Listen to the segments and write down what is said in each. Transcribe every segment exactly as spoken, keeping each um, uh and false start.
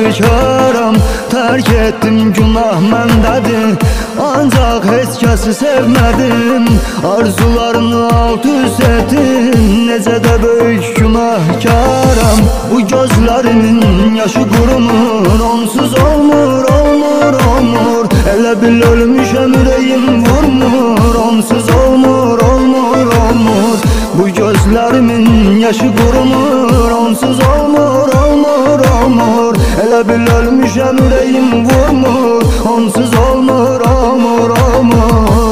təvəkküləram. Tərk etdim günah məndədir, ancaq heç kəsi sevmədim. Arzularını alt üst etdim, necə də böyük günahkaram. Bu gözlərimin yaşı qurumur, onsuz olmur, olmur, olmur. Elə bil ölmüşəm, ürəyim vurmur, onsuz olmur, olmur, olmur. Bu gözlərimin yaşı qurumur, onsuz olmur, olmur, olmur. Elə bil ölmüşəm, ürəyim vurmur, onsuz olmur, olmur, olmur.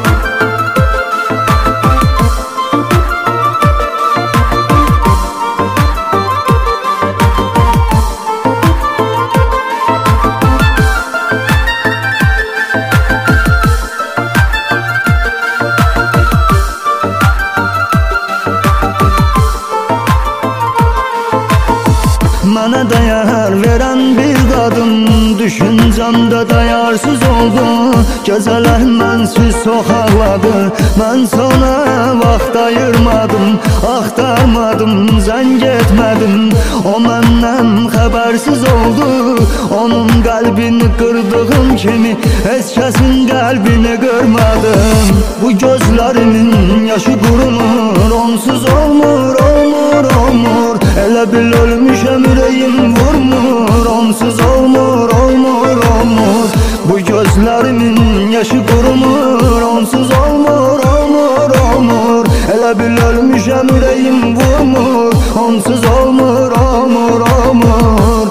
Mənə dəyər verən bir qadın düşüncəmdə dəyarsız oldu. Gecələr mənsiz soxaqladı, mən sana vaxt ayırmadım, axtarmadım, zəng etmədim. O məndən xəbərsiz oldu, onun qəlbini qırdığım kimi heç kəsin qəlbini qırmadım. Bu gözlərimin yaşı qurumur, onsuz olmur, olmur, olmur. Elə bil ölmüşəm, ürəyim vurmur, onsuz olmur, olmur, olmur. Bu gözlərimin yaşı qurumur, onsuz olmur, olmur, olmur. Elə bil ölmüşəm, ürəyim vurmur, onsuz olmur, olmur, olmur.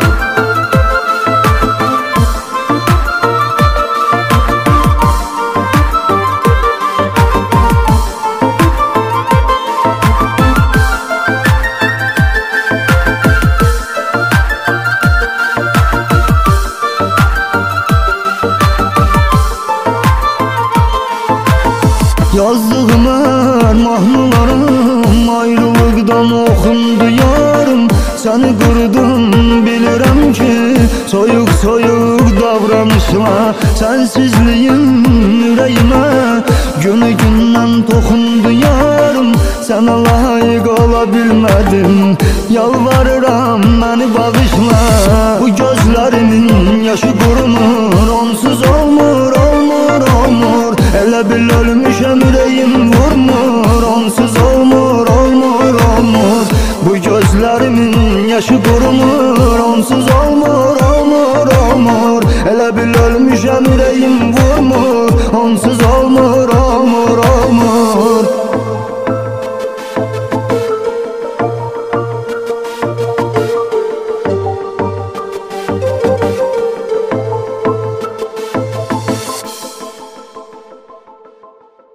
Yazdığım hər mahnılarım ayrılıqdan oxundu yarım. Səni qırdım, bilirəm ki, soyuq soyuq davranışla sənsizliyin ürəyimə günü gündən toxundu yarım. Sənə layiq ola bilmədim, yalvarıram məni bağışla. Bu gözlərimin yaşı qurumur, onsuz olmur, olmur, olmur. Elə bil ölmüşəm, ürəyim vurmur, onsuz olmur, olmur, olmur. Bu gözlərimin yaşı qurumur, onsuz olmur, olmur, olmur. Elə bil ölmüşəm, ürəyim